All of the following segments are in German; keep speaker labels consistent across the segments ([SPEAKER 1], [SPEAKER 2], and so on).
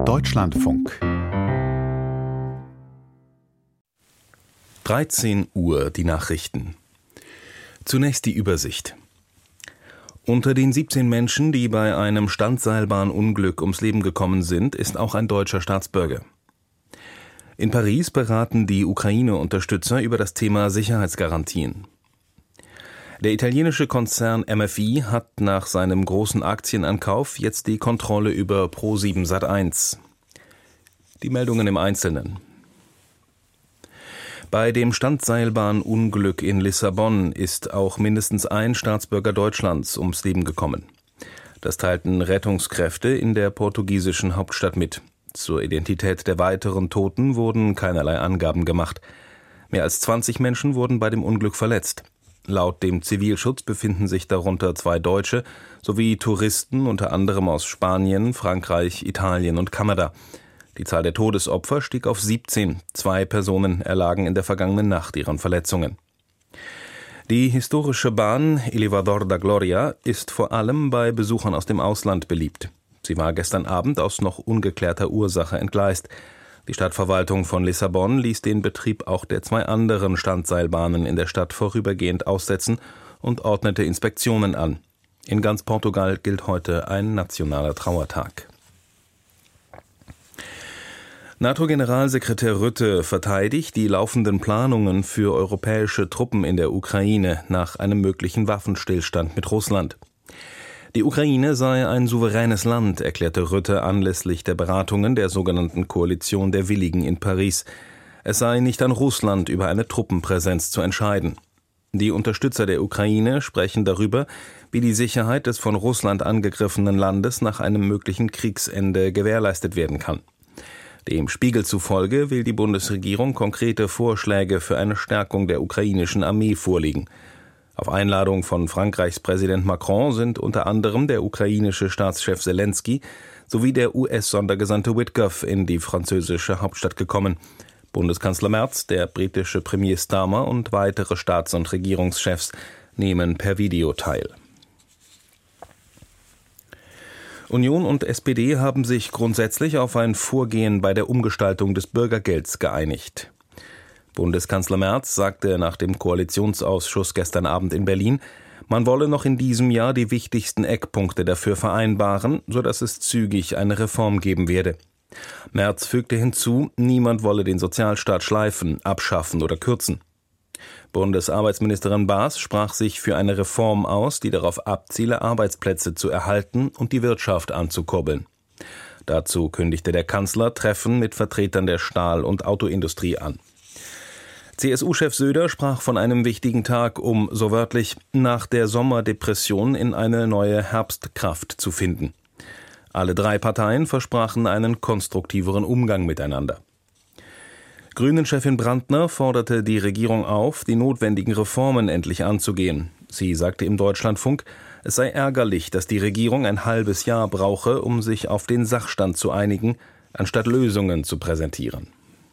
[SPEAKER 1] Deutschlandfunk
[SPEAKER 2] 13 Uhr, die Nachrichten. Zunächst die Übersicht. Unter den 17 Menschen, die bei einem Standseilbahnunglück ums Leben gekommen sind, ist auch ein deutscher Staatsbürger. In Paris beraten die Ukraine-Unterstützer über das Thema Sicherheitsgarantien. Der italienische Konzern MFI hat nach seinem großen Aktienankauf jetzt die Kontrolle über Pro7 Sat.1. Die Meldungen im Einzelnen. Bei dem Standseilbahnunglück in Lissabon ist auch mindestens ein Staatsbürger Deutschlands ums Leben gekommen. Das teilten Rettungskräfte in der portugiesischen Hauptstadt mit. Zur Identität der weiteren Toten wurden keinerlei Angaben gemacht. Mehr als 20 Menschen wurden bei dem Unglück verletzt. Laut dem Zivilschutz befinden sich darunter 2 Deutsche sowie Touristen, unter anderem aus Spanien, Frankreich, Italien und Kanada. Die Zahl der Todesopfer stieg auf 17. 2 Personen erlagen in der vergangenen Nacht ihren Verletzungen. Die historische Bahn Elevador da Gloria ist vor allem bei Besuchern aus dem Ausland beliebt. Sie war gestern Abend aus noch ungeklärter Ursache entgleist. Die Stadtverwaltung von Lissabon ließ den Betrieb auch der 2 anderen Standseilbahnen in der Stadt vorübergehend aussetzen und ordnete Inspektionen an. In ganz Portugal gilt heute ein nationaler Trauertag. NATO-Generalsekretär Rutte verteidigt die laufenden Planungen für europäische Truppen in der Ukraine nach einem möglichen Waffenstillstand mit Russland. Die Ukraine sei ein souveränes Land, erklärte Rutte anlässlich der Beratungen der sogenannten Koalition der Willigen in Paris. Es sei nicht an Russland, über eine Truppenpräsenz zu entscheiden. Die Unterstützer der Ukraine sprechen darüber, wie die Sicherheit des von Russland angegriffenen Landes nach einem möglichen Kriegsende gewährleistet werden kann. Dem Spiegel zufolge will die Bundesregierung konkrete Vorschläge für eine Stärkung der ukrainischen Armee vorlegen. Auf Einladung von Frankreichs Präsident Macron sind unter anderem der ukrainische Staatschef Selensky sowie der US-Sondergesandte Witkoff in die französische Hauptstadt gekommen. Bundeskanzler Merz, der britische Premier Starmer und weitere Staats- und Regierungschefs nehmen per Video teil. Union und SPD haben sich grundsätzlich auf ein Vorgehen bei der Umgestaltung des Bürgergelds geeinigt. Bundeskanzler Merz sagte nach dem Koalitionsausschuss gestern Abend in Berlin, man wolle noch in diesem Jahr die wichtigsten Eckpunkte dafür vereinbaren, sodass es zügig eine Reform geben werde. Merz fügte hinzu, niemand wolle den Sozialstaat schleifen, abschaffen oder kürzen. Bundesarbeitsministerin Baas sprach sich für eine Reform aus, die darauf abziele, Arbeitsplätze zu erhalten und die Wirtschaft anzukurbeln. Dazu kündigte der Kanzler Treffen mit Vertretern der Stahl- und Autoindustrie an. CSU-Chef Söder sprach von einem wichtigen Tag, um, so wörtlich, nach der Sommerdepression in eine neue Herbstkraft zu finden. Alle 3 Parteien versprachen einen konstruktiveren Umgang miteinander. Grünen-Chefin Brandner forderte die Regierung auf, die notwendigen Reformen endlich anzugehen. Sie sagte im Deutschlandfunk, es sei ärgerlich, dass die Regierung ein halbes Jahr brauche, um sich auf den Sachstand zu einigen, anstatt Lösungen zu präsentieren.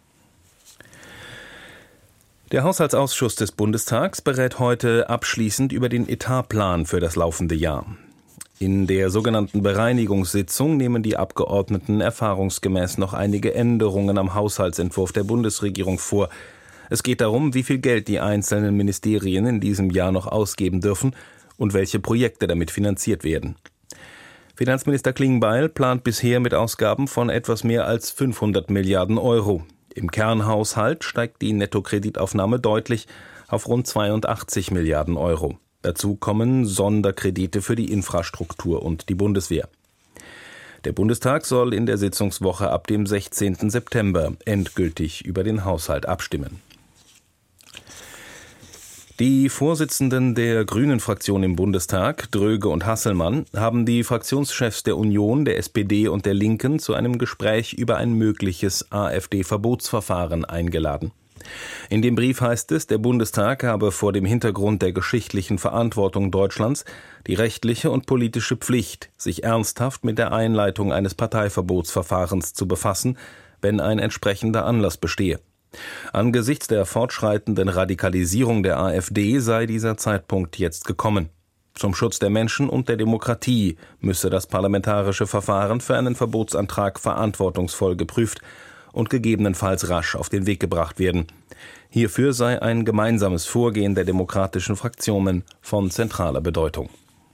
[SPEAKER 2] Der Haushaltsausschuss des Bundestags berät heute abschließend über den Etatplan für das laufende Jahr. In der sogenannten Bereinigungssitzung nehmen die Abgeordneten erfahrungsgemäß noch einige Änderungen am Haushaltsentwurf der Bundesregierung vor. Es geht darum, wie viel Geld die einzelnen Ministerien in diesem Jahr noch ausgeben dürfen und welche Projekte damit finanziert werden. Finanzminister Klingbeil plant bisher mit Ausgaben von etwas mehr als 500 Milliarden Euro. Im Kernhaushalt steigt die Nettokreditaufnahme deutlich auf rund 82 Milliarden Euro. Dazu kommen Sonderkredite für die Infrastruktur und die Bundeswehr. Der Bundestag soll in der Sitzungswoche ab dem 16. September endgültig über den Haushalt abstimmen. Die Vorsitzenden der Grünen-Fraktion im Bundestag, Dröge und Hasselmann, haben die Fraktionschefs der Union, der SPD und der Linken zu einem Gespräch über ein mögliches AfD-Verbotsverfahren eingeladen. In dem Brief heißt es, der Bundestag habe vor dem Hintergrund der geschichtlichen Verantwortung Deutschlands die rechtliche und politische Pflicht, sich ernsthaft mit der Einleitung eines Parteiverbotsverfahrens zu befassen, wenn ein entsprechender Anlass bestehe. Angesichts der fortschreitenden Radikalisierung der AfD sei dieser Zeitpunkt jetzt gekommen. Zum Schutz der Menschen und der Demokratie müsse das parlamentarische Verfahren für einen Verbotsantrag verantwortungsvoll geprüft und gegebenenfalls rasch auf den Weg gebracht werden. Hierfür sei ein gemeinsames Vorgehen der demokratischen Fraktionen von zentraler Bedeutung.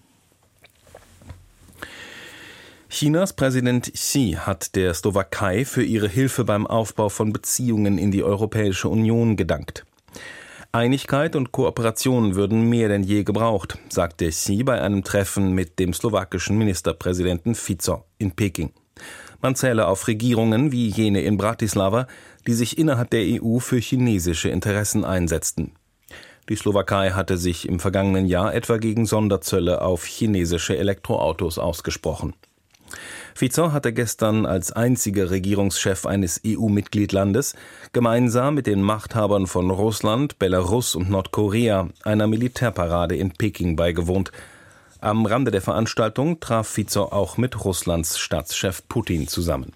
[SPEAKER 2] Chinas Präsident Xi hat der Slowakei für ihre Hilfe beim Aufbau von Beziehungen in die Europäische Union gedankt. Einigkeit und Kooperation würden mehr denn je gebraucht, sagte Xi bei einem Treffen mit dem slowakischen Ministerpräsidenten Fico in Peking. Man zähle auf Regierungen wie jene in Bratislava, die sich innerhalb der EU für chinesische Interessen einsetzten. Die Slowakei hatte sich im vergangenen Jahr etwa gegen Sonderzölle auf chinesische Elektroautos ausgesprochen. Fico hatte gestern als einziger Regierungschef eines EU-Mitgliedlandes gemeinsam mit den Machthabern von Russland, Belarus und Nordkorea einer Militärparade in Peking beigewohnt. Am Rande der Veranstaltung traf Fico auch mit Russlands Staatschef Putin zusammen.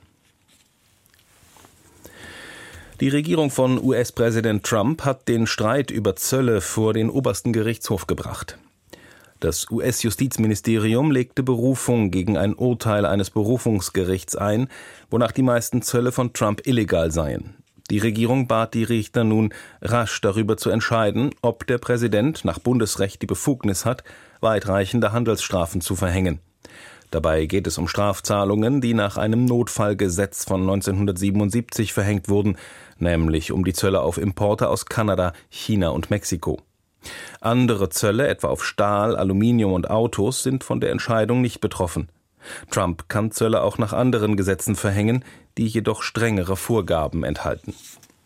[SPEAKER 2] Die Regierung von US-Präsident Trump hat den Streit über Zölle vor den obersten Gerichtshof gebracht. Das US-Justizministerium legte Berufung gegen ein Urteil eines Berufungsgerichts ein, wonach die meisten Zölle von Trump illegal seien. Die Regierung bat die Richter nun, rasch darüber zu entscheiden, ob der Präsident nach Bundesrecht die Befugnis hat, weitreichende Handelsstrafen zu verhängen. Dabei geht es um Strafzahlungen, die nach einem Notfallgesetz von 1977 verhängt wurden, nämlich um die Zölle auf Importe aus Kanada, China und Mexiko. Andere Zölle, etwa auf Stahl, Aluminium und Autos, sind von der Entscheidung nicht betroffen. Trump kann Zölle auch nach anderen Gesetzen verhängen, die jedoch strengere Vorgaben enthalten.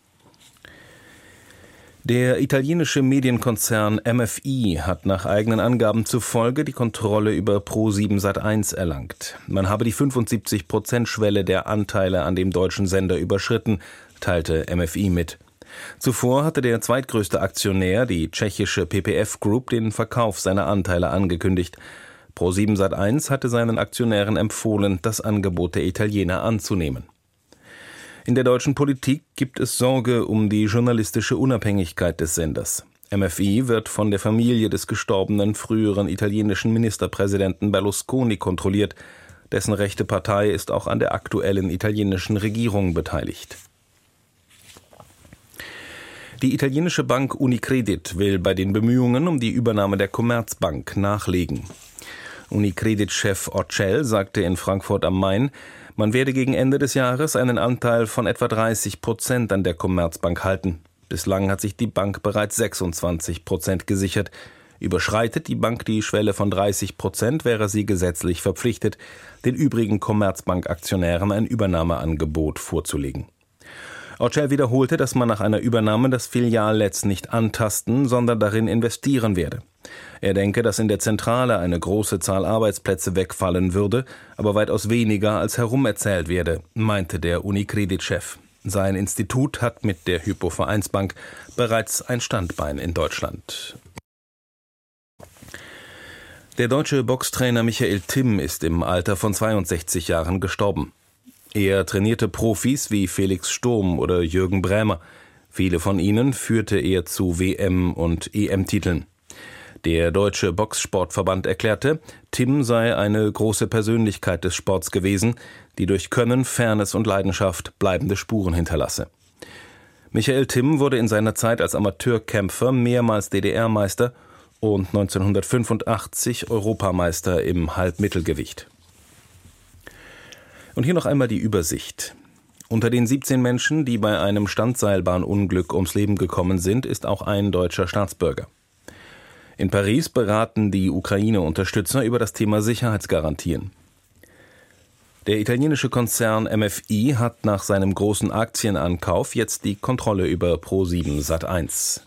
[SPEAKER 2] Der italienische Medienkonzern MFI hat nach eigenen Angaben zufolge die Kontrolle über Pro7 Sat.1 erlangt. Man habe die 75%-Schwelle der Anteile an dem deutschen Sender überschritten, teilte MFI mit. Zuvor hatte der zweitgrößte Aktionär, die tschechische PPF Group, den Verkauf seiner Anteile angekündigt. Pro7 Sat.1 hatte seinen Aktionären empfohlen, das Angebot der Italiener anzunehmen. In der deutschen Politik gibt es Sorge um die journalistische Unabhängigkeit des Senders. MFI wird von der Familie des gestorbenen früheren italienischen Ministerpräsidenten Berlusconi kontrolliert. Dessen rechte Partei ist auch an der aktuellen italienischen Regierung beteiligt. Die italienische Bank Unicredit will bei den Bemühungen um die Übernahme der Commerzbank nachlegen. Unicredit-Chef Orcel sagte in Frankfurt am Main, man werde gegen Ende des Jahres einen Anteil von etwa 30% an der Commerzbank halten. Bislang hat sich die Bank bereits 26% gesichert. Überschreitet die Bank die Schwelle von 30%, wäre sie gesetzlich verpflichtet, den übrigen Commerzbank-Aktionären ein Übernahmeangebot vorzulegen. Orcel wiederholte, dass man nach einer Übernahme das Filialnetz nicht antasten, sondern darin investieren werde. Er denke, dass in der Zentrale eine große Zahl Arbeitsplätze wegfallen würde, aber weitaus weniger als herumerzählt werde, meinte der Unicredit-Chef. Sein Institut hat mit der Hypo-Vereinsbank bereits ein Standbein in Deutschland. Der deutsche Boxtrainer Michael Timm ist im Alter von 62 Jahren gestorben. Er trainierte Profis wie Felix Sturm oder Jürgen Brämer. Viele von ihnen führte er zu WM- und EM-Titeln. Der Deutsche Boxsportverband erklärte, Timm sei eine große Persönlichkeit des Sports gewesen, die durch Können, Fairness und Leidenschaft bleibende Spuren hinterlasse. Michael Timm wurde in seiner Zeit als Amateurkämpfer mehrmals DDR-Meister und 1985 Europameister im Halbmittelgewicht. Und hier noch einmal die Übersicht. Unter den 17 Menschen, die bei einem Standseilbahnunglück ums Leben gekommen sind, ist auch ein deutscher Staatsbürger. In Paris beraten die Ukraine-Unterstützer über das Thema Sicherheitsgarantien. Der italienische Konzern MFI hat nach seinem großen Aktienankauf jetzt die Kontrolle über Pro7 Sat.1.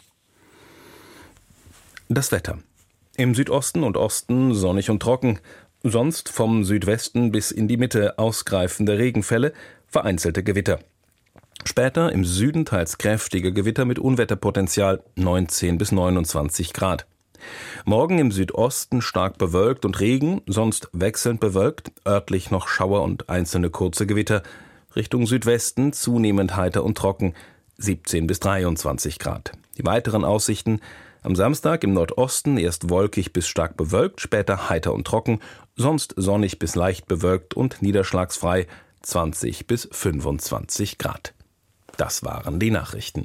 [SPEAKER 2] Das Wetter. Im Südosten und Osten sonnig und trocken, sonst vom Südwesten bis in die Mitte ausgreifende Regenfälle, vereinzelte Gewitter. Später im Süden teils kräftige Gewitter mit Unwetterpotenzial 19 bis 29 Grad. Morgen im Südosten stark bewölkt und Regen, sonst wechselnd bewölkt, örtlich noch Schauer und einzelne kurze Gewitter. Richtung Südwesten zunehmend heiter und trocken, 17 bis 23 Grad. Die weiteren Aussichten: Am Samstag im Nordosten erst wolkig bis stark bewölkt, später heiter und trocken, sonst sonnig bis leicht bewölkt und niederschlagsfrei, 20 bis 25 Grad. Das waren die Nachrichten.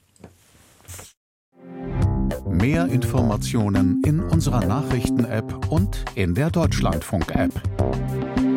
[SPEAKER 1] Mehr Informationen in unserer Nachrichten-App und in der Deutschlandfunk-App.